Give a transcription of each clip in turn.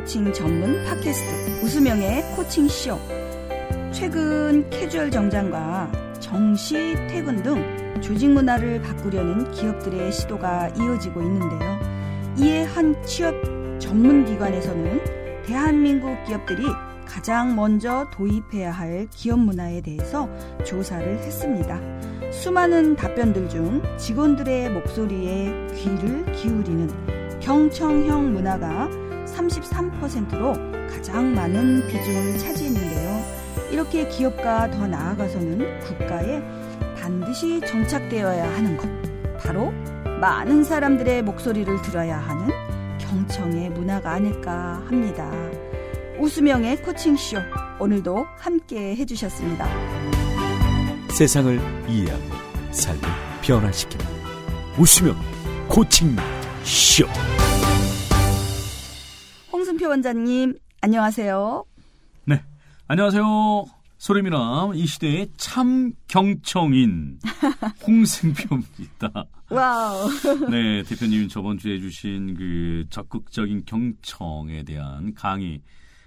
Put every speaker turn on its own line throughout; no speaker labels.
코칭 전문 팟캐스트 웃으명의 코칭쇼. 최근 캐주얼 정장과 정시 퇴근 등 조직 문화를 바꾸려는 기업들의 시도가 이어지고 있는데요. 이에 한 취업 전문기관에서는 대한민국 기업들이 가장 먼저 도입해야 할 기업 문화에 대해서 조사를 했습니다. 수많은 답변들 중 직원들의 목소리에 귀를 기울이는 경청형 문화가 33%로 가장 많은 비중을 차지했는데요. 이렇게 기업가 더 나아가서는 국가에 반드시 정착되어야 하는 것, 바로 많은 사람들의 목소리를 들어야 하는 경청의 문화가 아닐까 합니다. 웃으명의 코칭쇼, 오늘도 함께 해주셨습니다.
세상을 이해하고 삶을 변화시키는 웃으명 코칭쇼.
홍승표 원장님, 안녕하세요.
네, 안녕하세요. 소리미남, 이 시대의 참 경청인 홍승표입니다.
와우.
네, 대표님이 저번 주에 해주신 그 적극적인 경청에 대한 강의,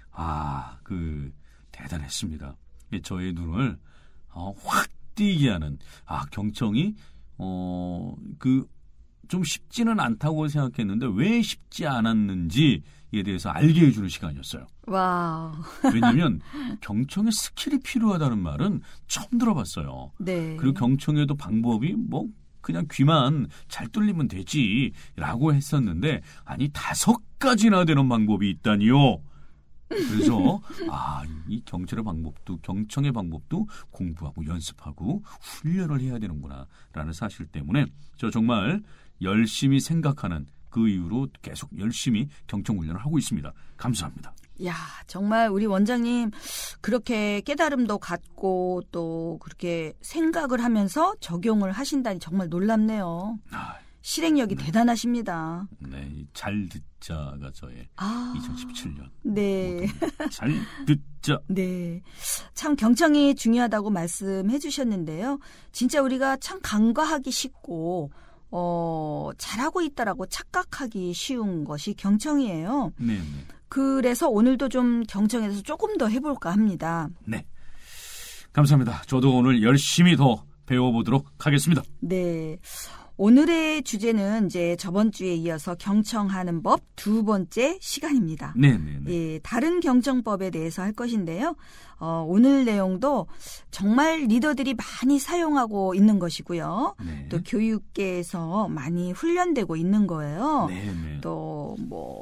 대단했습니다. 저의 눈을 확 띄게 하는, 경청이 좀 쉽지는 않다고 생각했는데 왜 쉽지 않았는지에 대해서 알게 해주는 시간이었어요.
와우.
왜냐하면 경청에 스킬이 필요하다는 말은 처음 들어봤어요.
네.
그리고 경청에도 방법이 그냥 귀만 잘 뚫리면 되지라고 했었는데, 아니 5가지나 되는 방법이 있다니요. 그래서 이 경청의 방법도 공부하고 연습하고 훈련을 해야 되는구나라는 사실 때문에 저 정말 열심히 생각하는 그 이후로 계속 열심히 경청 훈련을 하고 있습니다. 감사합니다.
야, 정말 우리 원장님 그렇게 깨달음도 갖고 또 그렇게 생각을 하면서 적용을 하신다니 정말 놀랍네요. 실행력이 대단하십니다.
네, 잘 듣자가 저의 2017년.
네.
잘 듣자.
네. 참 경청이 중요하다고 말씀해 주셨는데요. 진짜 우리가 참 간과하기 쉽고 잘하고 있다라고 착각하기 쉬운 것이 경청이에요.
네.
그래서 오늘도 좀 경청에 대해서 조금 더 해볼까 합니다.
네. 감사합니다. 저도 오늘 열심히 더 배워보도록 하겠습니다.
네. 오늘의 주제는 이제 저번 주에 이어서 경청하는 법 2번째 시간입니다.
네네네.
예, 다른 경청법에 대해서 할 것인데요. 오늘 내용도 정말 리더들이 많이 사용하고 있는 것이고요.
네.
또 교육계에서 많이 훈련되고 있는 거예요.
네네.
또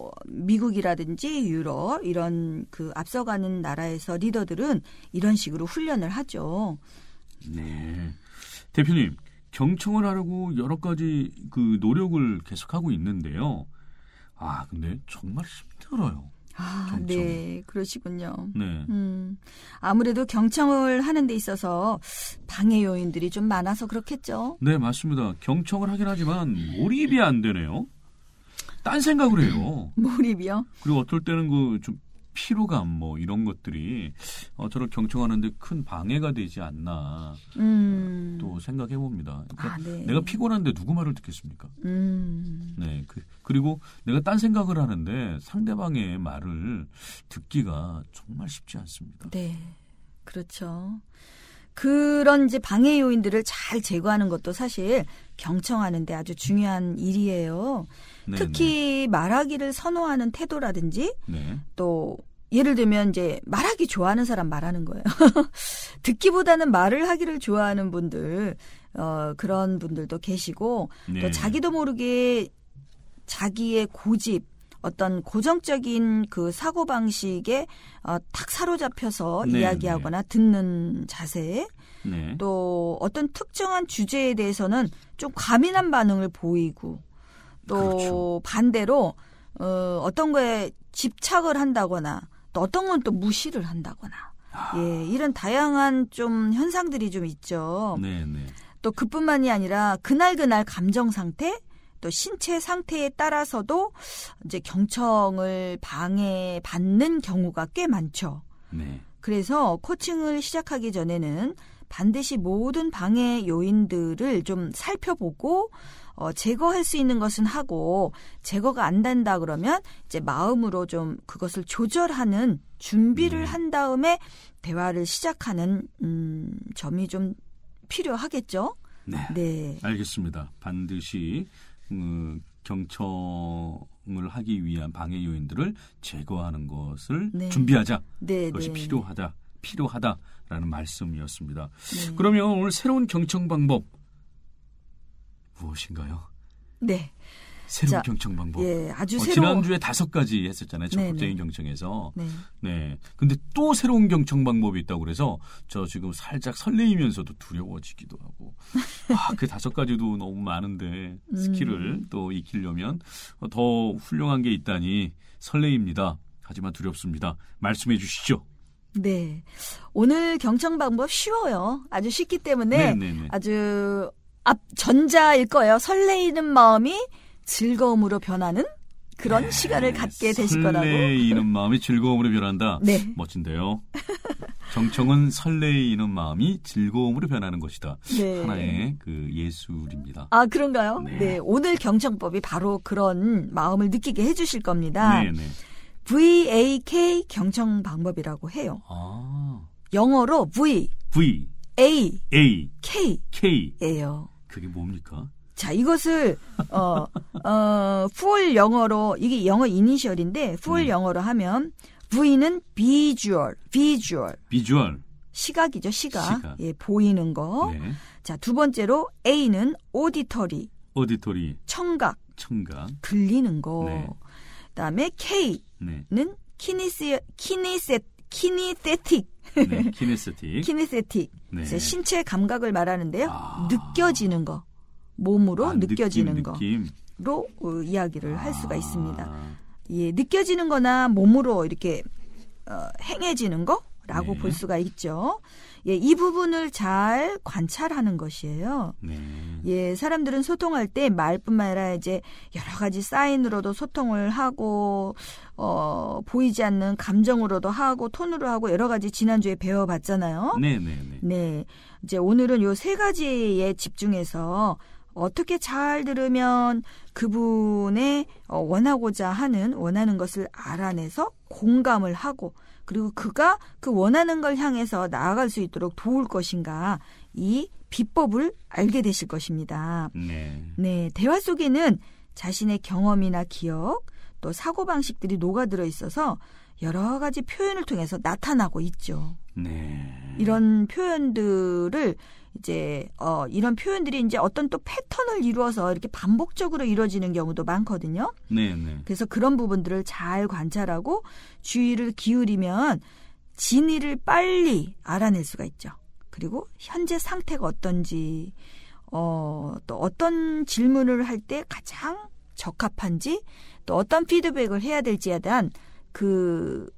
미국이라든지 유럽 이런 그 앞서가는 나라에서 리더들은 이런 식으로 훈련을 하죠.
네. 대표님, 경청을 하려고 여러 가지 그 노력을 계속하고 있는데요. 근데 정말 힘들어요. 경청이.
네, 그러시군요.
네.
아무래도 경청을 하는 데 있어서 방해 요인들이 좀 많아서 그렇겠죠.
네, 맞습니다. 경청을 하긴 하지만 몰입이 안 되네요. 딴 생각을 해요.
몰입이요?
그리고 어떨 때는 좀 피로감 이런 것들이 저를 경청하는데 큰 방해가 되지 않나 또 생각해 봅니다. 그러니까
네.
내가 피곤한데 누구 말을 듣겠습니까? 네, 그리고 내가 딴 생각을 하는데 상대방의 말을 듣기가 정말 쉽지 않습니다.
네, 그렇죠. 그런 이제 방해 요인들을 잘 제거하는 것도 사실 경청하는데 아주 중요한 일이에요.
네네.
특히 말하기를 선호하는 태도라든지
네.
또 예를 들면 이제 말하기 좋아하는 사람 말하는 거예요. 듣기보다는 말을 하기를 좋아하는 분들, 그런 분들도 계시고
네.
또 자기도 모르게 자기의 고집, 어떤 고정적인 그 사고방식에 탁 사로잡혀서
네,
이야기하거나 듣는 자세,
네.
또 어떤 특정한 주제에 대해서는 좀 과민한 반응을 보이고 또
그렇죠.
반대로 어떤 거에 집착을 한다거나 또 어떤 건 또 무시를 한다거나 예, 이런 다양한 좀 현상들이 좀 있죠.
네.
또 그뿐만이 아니라 그날 감정 상태 또 신체 상태에 따라서도 이제 경청을 방해받는 경우가 꽤 많죠.
네.
그래서 코칭을 시작하기 전에는 반드시 모든 방해 요인들을 좀 살펴보고 제거할 수 있는 것은 하고 제거가 안 된다 그러면 이제 마음으로 좀 그것을 조절하는 준비를 한 다음에 대화를 시작하는 점이 좀 필요하겠죠.
네.
네.
알겠습니다. 반드시 경청을 하기 위한 방해 요인들을 제거하는 것을
네.
준비하자.
네,
그것이
네.
필요하다라는 말씀이었습니다.
네.
그러면 오늘 새로운 경청 방법 무엇인가요?
네.
새로운 경청 방법.
예, 아주
지난주에 5가지 했었잖아요. 적극적인
네네.
경청에서.
네.
네. 근데 또 새로운 경청 방법이 있다고 그래서 저 지금 살짝 설레이면서도 두려워지기도 하고. 그 5가지도 너무 많은데 스킬을 또 익히려면 더 훌륭한 게 있다니 설레입니다. 하지만 두렵습니다. 말씀해 주시죠.
네. 오늘 경청 방법 쉬워요. 아주 쉽기 때문에
네네네.
아주 전자일 거예요. 설레이는 마음이 즐거움으로 변하는 그런 시간을 갖게 되실 거라고.
설레이는 마음이 즐거움으로 변한다.
네.
멋진데요. 경청은 설레이는 마음이 즐거움으로 변하는 것이다.
네.
하나의 그 예술입니다.
아, 그런가요?
네.
네. 오늘 경청법이 바로 그런 마음을 느끼게 해주실 겁니다.
네네.
VAK 경청 방법이라고 해요. 영어로 V,
V,
A,
A,
K
K.
예요.
그게 뭡니까?
자, 이것을 풀 영어로 이게 영어 이니셜인데 풀 영어로 하면 V는 비주얼.
비주얼.
시각이죠, 시각. 예, 보이는 거.
네.
자, 두 번째로 A는 오디터리. 청각. 들리는 거.
네.
그다음에 K는
네.
키네세틱.
네. 키네세틱. 네.
신체 감각을 말하는데요. 느껴지는 거. 몸으로 느껴지는 거로 이야기를 할 수가 있습니다. 예, 느껴지는 거나 몸으로 이렇게 행해지는 거라고
네.
볼 수가 있죠. 예, 이 부분을 잘 관찰하는 것이에요.
네.
예, 사람들은 소통할 때 말뿐만 아니라 이제 여러 가지 사인으로도 소통을 하고 보이지 않는 감정으로도 하고 톤으로 하고 여러 가지 지난주에 배워봤잖아요.
네네네.
네, 이제 오늘은 요 3가지에 집중해서 어떻게 잘 들으면 그분의 원하는 것을 알아내서 공감을 하고 그리고 그가 그 원하는 걸 향해서 나아갈 수 있도록 도울 것인가 이 비법을 알게 되실 것입니다.
네.
네, 대화 속에는 자신의 경험이나 기억 또 사고방식들이 녹아들어 있어서 여러 가지 표현을 통해서 나타나고 있죠.
네.
이런 표현들을 이런 표현들이 이제 어떤 또 패턴을 이루어서 이렇게 반복적으로 이루어지는 경우도 많거든요.
네네.
그래서 그런 부분들을 잘 관찰하고 주의를 기울이면 진위를 빨리 알아낼 수가 있죠. 그리고 현재 상태가 어떤지, 또 어떤 질문을 할 때 가장 적합한지, 또 어떤 피드백을 해야 될지에 대한 그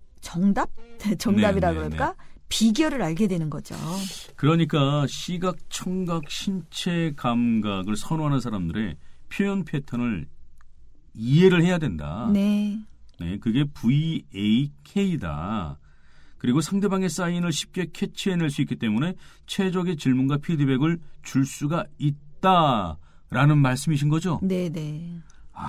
정답이라고 그럴까? 비결을 알게 되는 거죠.
그러니까 시각, 청각, 신체 감각을 선호하는 사람들의 표현 패턴을 이해를 해야 된다.
네.
네, 그게 VAK다. 그리고 상대방의 사인을 쉽게 캐치해낼 수 있기 때문에 최적의 질문과 피드백을 줄 수가 있다라는 말씀이신 거죠?
네네.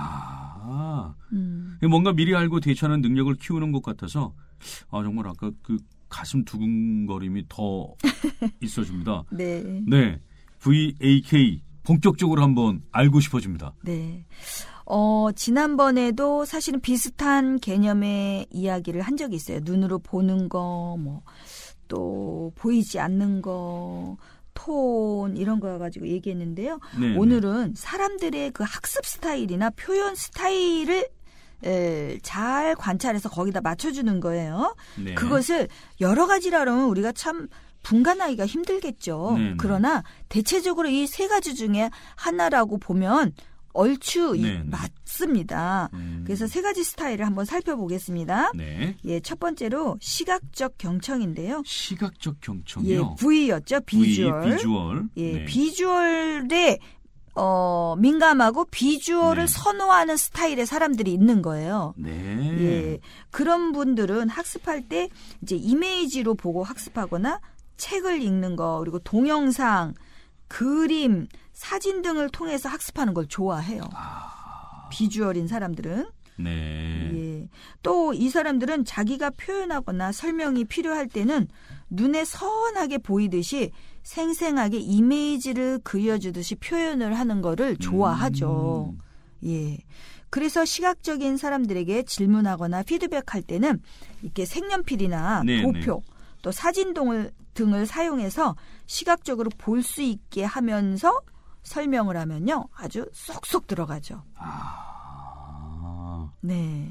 뭔가 미리 알고 대처하는 능력을 키우는 것 같아서 정말 아까 그 가슴 두근거림이 더 있어집니다.
네.
네, VAK 본격적으로 한번 알고 싶어집니다.
네. 지난번에도 사실은 비슷한 개념의 이야기를 한 적이 있어요. 눈으로 보는 거, 또 보이지 않는 거, 톤 이런 거 가지고 얘기했는데요.
네네.
오늘은 사람들의 그 학습 스타일이나 표현 스타일을 잘 관찰해서 거기다 맞춰주는 거예요.
네.
그것을 여러 가지라면 우리가 참 분간하기가 힘들겠죠.
네네.
그러나 대체적으로 이 3가지 중에 하나라고 보면 얼추 맞습니다. 그래서 3가지 스타일을 한번 살펴보겠습니다.
네.
예, 첫 번째로 시각적 경청인데요.
시각적 경청이요.
예, V였죠. 비주얼. 예,
네.
비주얼에 민감하고 비주얼을 선호하는 스타일의 사람들이 있는 거예요.
네.
예, 그런 분들은 학습할 때 이제 이미지로 보고 학습하거나 책을 읽는 거 그리고 동영상 그림, 사진 등을 통해서 학습하는 걸 좋아해요. 비주얼인 사람들은.
네.
예. 또 이 사람들은 자기가 표현하거나 설명이 필요할 때는 눈에 선하게 보이듯이 생생하게 이미지를 그려주듯이 표현을 하는 거를 좋아하죠. 예. 그래서 시각적인 사람들에게 질문하거나 피드백할 때는 이렇게 색연필이나 도표, 또 사진 등을 사용해서 시각적으로 볼 수 있게 하면서 설명을 하면요. 아주 쏙쏙 들어가죠. 네.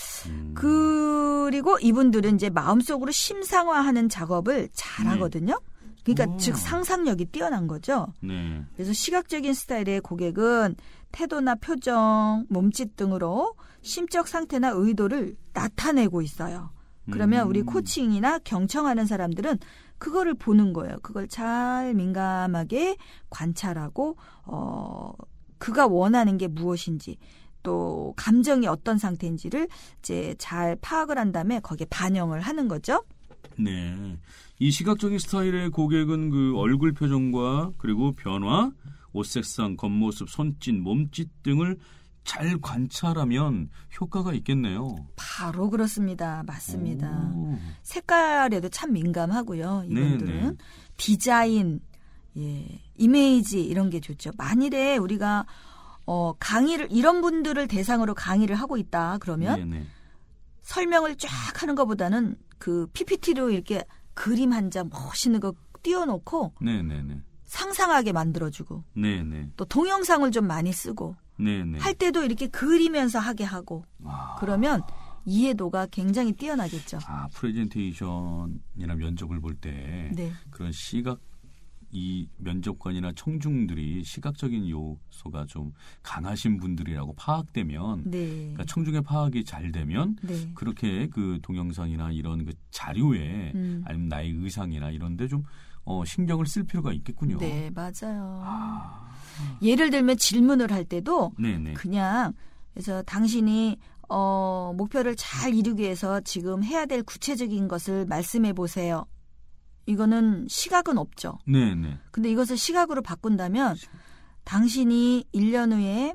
그리고 이분들은 이제 마음속으로 심상화하는 작업을 잘하거든요. 그러니까 즉 상상력이 뛰어난 거죠.
네.
그래서 시각적인 스타일의 고객은 태도나 표정, 몸짓 등으로 심적 상태나 의도를 나타내고 있어요. 그러면 우리 코칭이나 경청하는 사람들은 그거를 보는 거예요. 그걸 잘 민감하게 관찰하고 그가 원하는 게 무엇인지 또 감정이 어떤 상태인지를 이제 잘 파악을 한 다음에 거기에 반영을 하는 거죠.
네. 이 시각적인 스타일의 고객은 그 얼굴 표정과 그리고 변화, 옷 색상, 겉모습, 손짓, 몸짓 등을 잘 관찰하면 효과가 있겠네요.
바로 그렇습니다. 맞습니다. 색깔에도 참 민감하고요. 이분들은. 네네. 디자인, 예, 이미지 이런 게 좋죠. 만일에 우리가 강의를 이런 분들을 대상으로 강의를 하고 있다 그러면 네네. 설명을 쫙 하는 것보다는 그 PPT로 이렇게 그림 한 장 멋있는 거 띄워놓고 네네네. 상상하게 만들어주고 네네. 또 동영상을 좀 많이 쓰고 네네. 할 때도 이렇게 그리면서 하게 하고 그러면 이해도가 굉장히 뛰어나겠죠.
프레젠테이션이나 면접을 볼 때 네. 그런 이 면접관이나 청중들이 시각적인 요소가 좀 강하신 분들이라고 파악되면 네. 그러니까 청중의 파악이 잘 되면 네. 그렇게 그 동영상이나 이런 그 자료에 아니면 나의 의상이나 이런 데 좀 신경을 쓸 필요가 있겠군요.
네, 맞아요. 예를 들면 질문을 할 때도 네네. 그냥 그래서 당신이 목표를 잘 이루기 위해서 지금 해야 될 구체적인 것을 말씀해 보세요. 이거는 시각은 없죠. 네네. 근데 이것을 시각으로 바꾼다면 당신이 1년 후에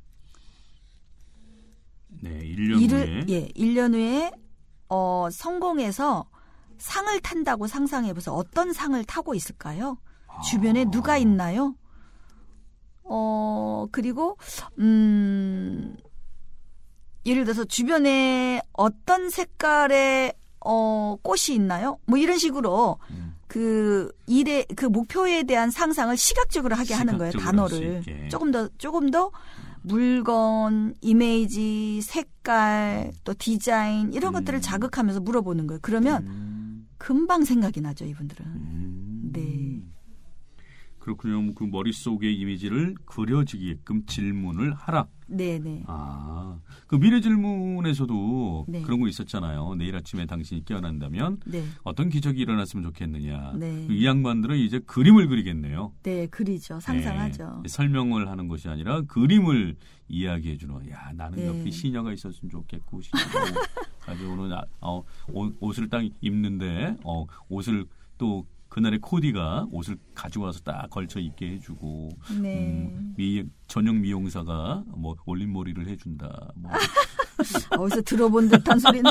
1년 후에 성공해서 상을 탄다고 상상해 보세요. 어떤 상을 타고 있을까요? 주변에 누가 있나요? 그리고 예를 들어서 주변에 어떤 색깔의 꽃이 있나요? 뭐 이런 식으로 그 목표에 대한 상상을 시각적으로 하게 하는 거예요. 단어를 조금 더 물건, 이미지, 색깔, 또 디자인 이런 것들을 자극하면서 물어보는 거예요. 그러면 금방 생각이 나죠, 이분들은. 네.
그렇군요. 그 머릿속의 이미지를 그려지게끔 질문을 하라. 네네. 그 미래 질문에서도 네. 그런 거 있었잖아요. 내일 아침에 당신이 깨어난다면 네. 어떤 기적이 일어났으면 좋겠느냐. 네. 이 양반들은 이제 그림을 그리겠네요.
네, 그리죠. 상상하죠.
네. 설명을 하는 것이 아니라 그림을 이야기해 주는. 야, 나는 네. 옆에 시녀가 있었으면 좋겠고, 시녀가 가져오는 옷을 딱 입는데 옷을 또 그날의 코디가 옷을 가져와서 딱 걸쳐 입게 해주고 네. 전용 미용사가 뭐 올림머리를 해준다. 뭐.
어디서 들어본 듯한 소리는.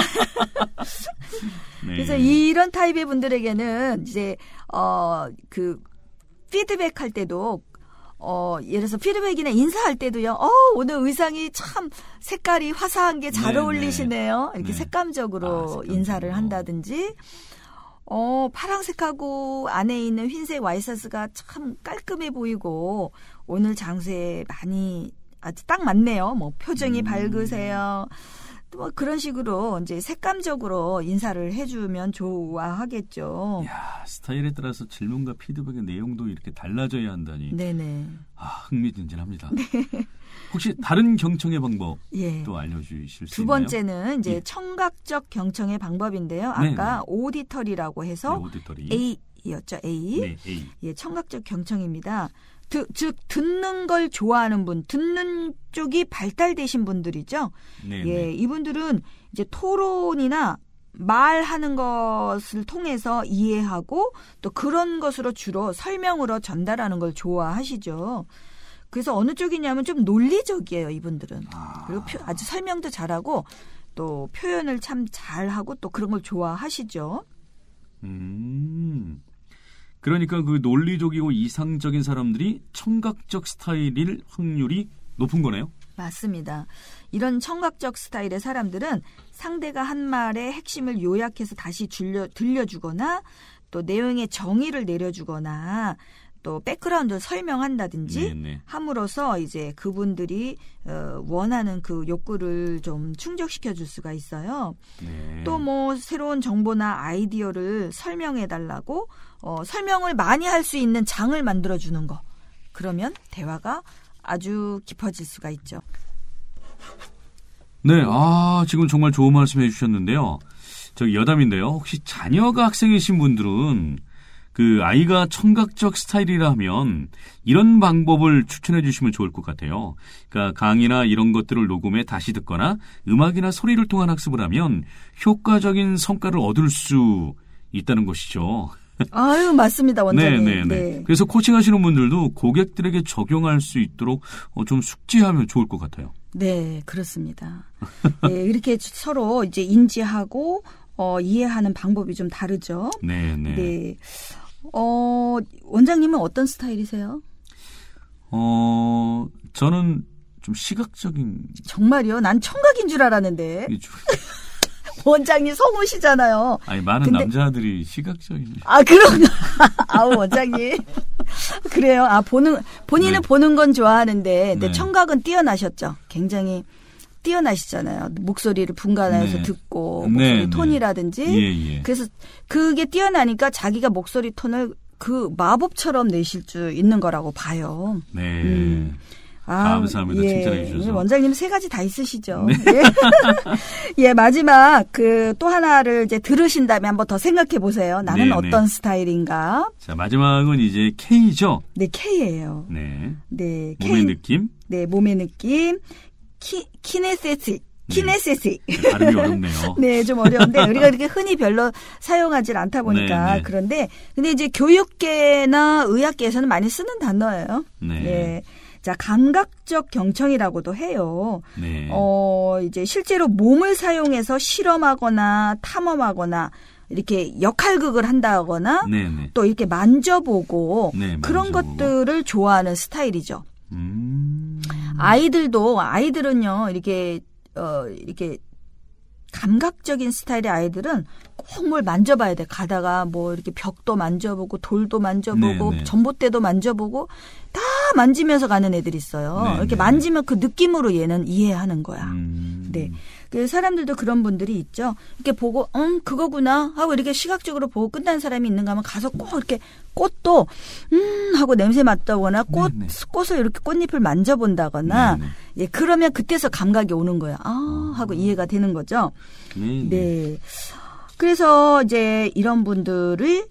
네. 그래서 이런 타입의 분들에게는 이제 그 피드백 할 때도 예를 들어서 피드백이나 인사할 때도요. 오늘 의상이 참 색깔이 화사한 게 잘 어울리시네요. 이렇게 네. 색감적으로 인사를 한다든지. 파란색하고 안에 있는 흰색 와이셔츠가 참 깔끔해 보이고 오늘 장소에 많이 아주 딱 맞네요. 뭐 표정이 밝으세요. 뭐 그런 식으로 이제 색감적으로 인사를 해주면 좋아하겠죠.
야, 스타일에 따라서 질문과 피드백의 내용도 이렇게 달라져야 한다니.
네네.
흥미진진합니다. 네. 혹시 다른 경청의 방법 또 알려주실 수 있나요?
두 번째는 이제 청각적 경청의 방법인데요. 아까 네네. 오디터리라고 해서 오디터리. A였죠. A. 네, A. 예, 청각적 경청입니다. 즉 듣는 걸 좋아하는 분, 듣는 쪽이 발달되신 분들이죠. 네네. 예, 이분들은 이제 토론이나 말하는 것을 통해서 이해하고 또 그런 것으로 주로 설명으로 전달하는 걸 좋아하시죠. 그래서 어느 쪽이냐면 좀 논리적이에요, 이분들은. 그리고 아주 설명도 잘하고 또 표현을 참 잘하고 또 그런 걸 좋아하시죠.
그러니까 그 논리적이고 이상적인 사람들이 청각적 스타일일 확률이 높은 거네요.
맞습니다. 이런 청각적 스타일의 사람들은 상대가 한 말의 핵심을 요약해서 다시 들려주거나 또 내용의 정의를 내려주거나 또 백그라운드를 설명한다든지
네네.
함으로써 이제 그분들이 원하는 그 욕구를 좀 충족시켜 줄 수가 있어요.
네.
또 뭐 새로운 정보나 아이디어를 설명해 달라고 설명을 많이 할 수 있는 장을 만들어 주는 거. 그러면 대화가 아주 깊어질 수가 있죠.
네, 지금 정말 좋은 말씀 해주셨는데요. 저기 여담인데요. 혹시 자녀가 학생이신 분들은 그 아이가 청각적 스타일이라 하면 이런 방법을 추천해 주시면 좋을 것 같아요. 그러니까 강의나 이런 것들을 녹음해 다시 듣거나 음악이나 소리를 통한 학습을 하면 효과적인 성과를 얻을 수 있다는 것이죠.
아유, 맞습니다, 원장님.
네네네.
네.
그래서 코칭하시는 분들도 고객들에게 적용할 수 있도록 좀 숙지하면 좋을 것 같아요.
네, 그렇습니다. 네, 이렇게 서로 이제 인지하고 이해하는 방법이 좀 다르죠.
네네.
네. 원장님은 어떤 스타일이세요?
저는 좀 시각적인.
정말요? 난 청각인 줄 알았는데. 원장님 성우시잖아요.
아니, 많은 남자들이 시각적인.
그런가? 아우, 원장님. 그래요. 본인은
네.
보는 건 좋아하는데,
네.
청각은 뛰어나셨죠. 굉장히 뛰어나시잖아요. 목소리를 분간해서
네.
듣고, 목소리
네,
톤이라든지.
예.
그래서 그게 뛰어나니까 자기가 목소리 톤을 그 마법처럼 내실 수 있는 거라고 봐요.
네. 감사합니다. 칭찬해 주셔서.
원장님 3가지 다 있으시죠. 네. 예, 마지막 또 하나를 이제 들으신 다음에 한번 더 생각해 보세요. 나는
네네.
어떤 스타일인가?
자, 마지막은 이제 K죠.
네, K예요.
네.
네,
몸의 느낌.
네, 몸의 느낌. 키네세틱.
발음이 어렵네요.
네, 좀 어려운데 우리가 이렇게 흔히 별로 사용하지 않다 보니까
네네.
그런데 근데 이제 교육계나 의학계에서는 많이 쓰는 단어예요.
네.
네. 자, 감각적 경청이라고도 해요.
네.
이제 실제로 몸을 사용해서 실험하거나 탐험하거나 이렇게 역할극을 한다거나
네네.
또 이렇게 만져보고
네,
그런
만져보고.
것들을 좋아하는 스타일이죠. 아이들은요, 이렇게 감각적인 스타일의 아이들은 꼭 뭘 만져봐야 돼. 가다가 뭐 이렇게 벽도 만져보고 돌도 만져보고
네네.
전봇대도 만져보고 다 만지면서 가는 애들이 있어요.
네네.
이렇게 만지면 그 느낌으로 얘는 이해하는 거야. 네. 그 사람들도 그런 분들이 있죠. 이렇게 보고, 그거구나 하고 이렇게 시각적으로 보고 끝난 사람이 있는가 하면 가서 꼭 이렇게 꽃도, 하고 냄새 맡다거나 꽃을 이렇게 꽃잎을 만져본다거나,
네네.
예, 그러면 그때서 감각이 오는 거야. 하고 이해가 되는 거죠.
네네.
네. 그래서 이제 이런 분들을,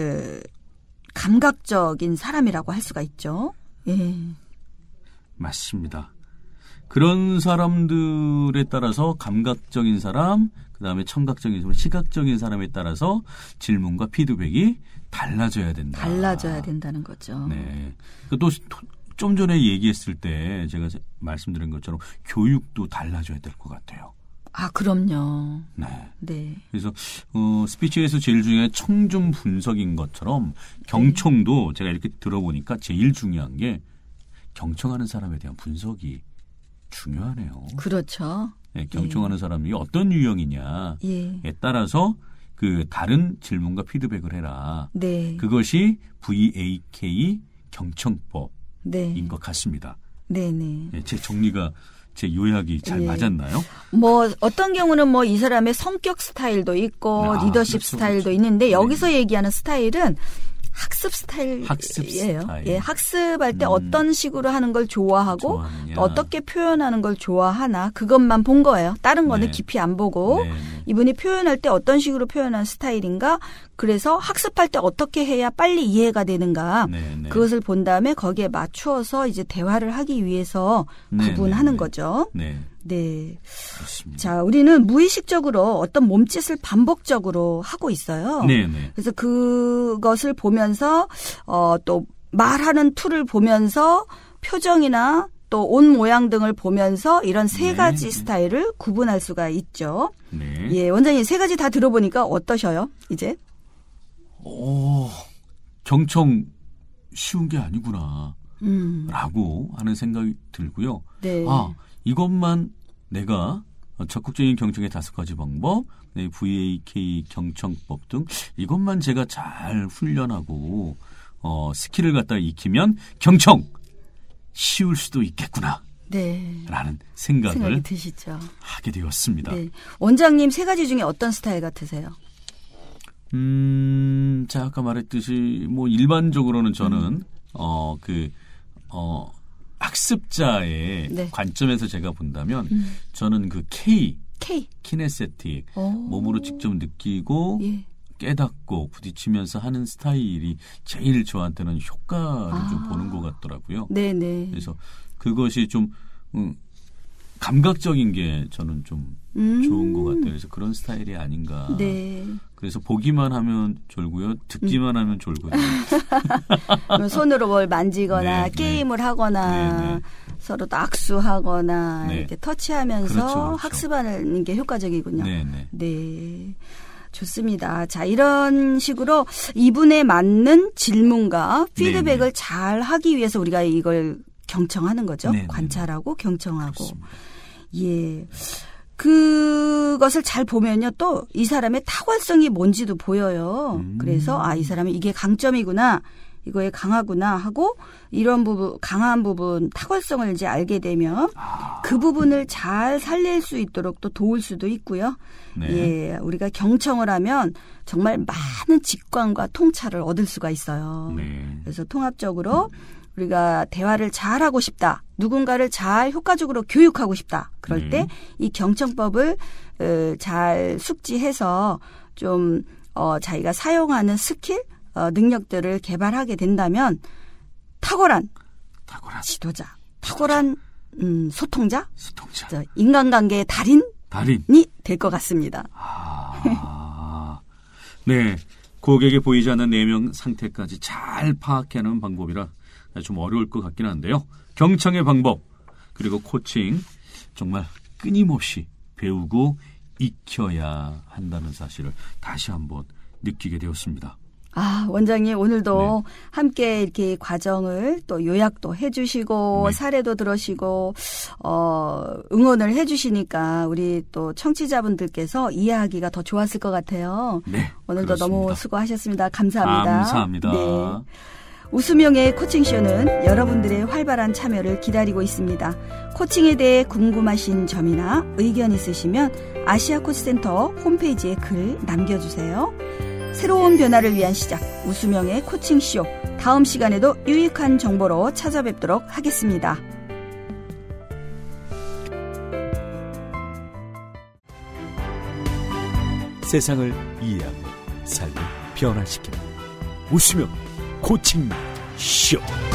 감각적인 사람이라고 할 수가 있죠. 예.
맞습니다. 그런 사람들에 따라서 감각적인 사람, 그다음에 청각적인 사람, 시각적인 사람에 따라서 질문과 피드백이 달라져야 된다.
달라져야 된다는 거죠.
네. 또 좀 전에 얘기했을 때 제가 말씀드린 것처럼 교육도 달라져야 될 것 같아요.
그럼요.
네.
네.
그래서 스피치에서 제일 중요한 청중 분석인 것처럼 경청도 제가 이렇게 들어보니까 제일 중요한 게 경청하는 사람에 대한 분석이 중요하네요.
그렇죠.
네, 경청하는 사람이 어떤 유형이냐에 따라서 그 다른 질문과 피드백을 해라.
네.
그것이 VAK 경청법인
네.
것 같습니다.
네네.
네, 제 정리가 제 요약이 잘 맞았나요?
뭐 어떤 경우는 뭐 이 사람의 성격 스타일도 있고 리더십
그렇죠,
스타일도
그렇죠.
있는데
네.
여기서 얘기하는 스타일은 학습 스타일이에요.
학습 스타일.
예, 학습할 때 어떤 식으로 하는 걸 좋아하고
좋아하느냐.
또 어떻게 표현하는 걸 좋아하나 그것만 본 거예요. 다른 거는
네.
깊이 안 보고
네.
이분이 표현할 때 어떤 식으로 표현한 스타일인가, 그래서 학습할 때 어떻게 해야 빨리 이해가 되는가,
네.
그것을 본 다음에 거기에 맞추어서 이제 대화를 하기 위해서 구분하는 거죠.
네.
네.
그렇습니다.
자, 우리는 무의식적으로 어떤 몸짓을 반복적으로 하고 있어요.
네.
그래서 그것을 보면서 또 말하는 툴을 보면서 표정이나 또 옷 모양 등을 보면서 이런 세 가지 스타일을 구분할 수가 있죠.
네.
예, 원장님 세 가지 다 들어보니까 어떠셔요? 이제?
경청 쉬운 게 아니구나. 라고 하는 생각이 들고요.
네.
이것만 내가 적극적인 경청의 5가지 방법, VAK 경청법 등 이것만 제가 잘 훈련하고 스킬을 갖다 익히면 경청 쉬울 수도 있겠구나.
네.
라는 생각이
드시죠.
하게 되었습니다.
네. 원장님 세 가지 중에 어떤 스타일 같으세요?
자, 아까 말했듯이 뭐 일반적으로는 저는 학습자의 관점에서 제가 본다면 저는 그 키네세틱 몸으로 직접 느끼고 깨닫고 부딪히면서 하는 스타일이 제일 저한테는 효과를 좀 보는 것 같더라고요.
네네.
그래서 그것이 좀 감각적인 게 저는 좀 좋은 것 같아요. 그래서 그런 스타일이 아닌가.
네.
그래서 보기만 하면 졸고요. 듣기만 하면 졸거든요.
손으로 뭘 만지거나 게임을 하거나 서로 또 악수하거나 이렇게 터치하면서
그렇죠.
학습하는 게 효과적이군요.
네.
좋습니다. 자, 이런 식으로 이분에 맞는 질문과 피드백을 잘 하기 위해서 우리가 이걸 경청하는 거죠. 관찰하고 경청하고.
그렇습니다.
예. 그것을 잘 보면요. 또 이 사람의 탁월성이 뭔지도 보여요. 그래서 이 사람이 이게 강점이구나. 이거에 강하구나 하고 이런 부분, 강한 부분, 탁월성을 이제 알게 되면 그 부분을 잘 살릴 수 있도록 또 도울 수도 있고요. 예, 우리가 경청을 하면 정말 많은 직관과 통찰을 얻을 수가 있어요. 그래서 통합적으로 우리가 대화를 잘하고 싶다. 누군가를 잘 효과적으로 교육하고 싶다. 그럴 때 이 경청법을 잘 숙지해서 좀 자기가 사용하는 스킬, 능력들을 개발하게 된다면 탁월한 지도자, 탁월한 소통자, 인간관계의 달인이 될 것 같습니다.
네, 고객에 보이지 않는 내면 상태까지 잘 파악하는 방법이라 좀 어려울 것 같긴 한데요. 경청의 방법 그리고 코칭 정말 끊임없이 배우고 익혀야 한다는 사실을 다시 한번 느끼게 되었습니다.
원장님 오늘도 함께 이렇게 과정을 또 요약도 해주시고 사례도 들으시고 응원을 해주시니까 우리 또 청취자분들께서 이해하기가 더 좋았을 것 같아요.
네,
오늘도
그렇습니다.
너무 수고하셨습니다. 감사합니다.
감사합니다.
네. 웃음용의 코칭쇼는 여러분들의 활발한 참여를 기다리고 있습니다. 코칭에 대해 궁금하신 점이나 의견 있으시면 아시아 코치센터 홈페이지에 글 남겨주세요. 새로운 변화를 위한 시작, 웃음용의 코칭쇼. 다음 시간에도 유익한 정보로 찾아뵙도록 하겠습니다.
세상을 이해하고 삶을 변화시키는 웃으면 코칭 쇼.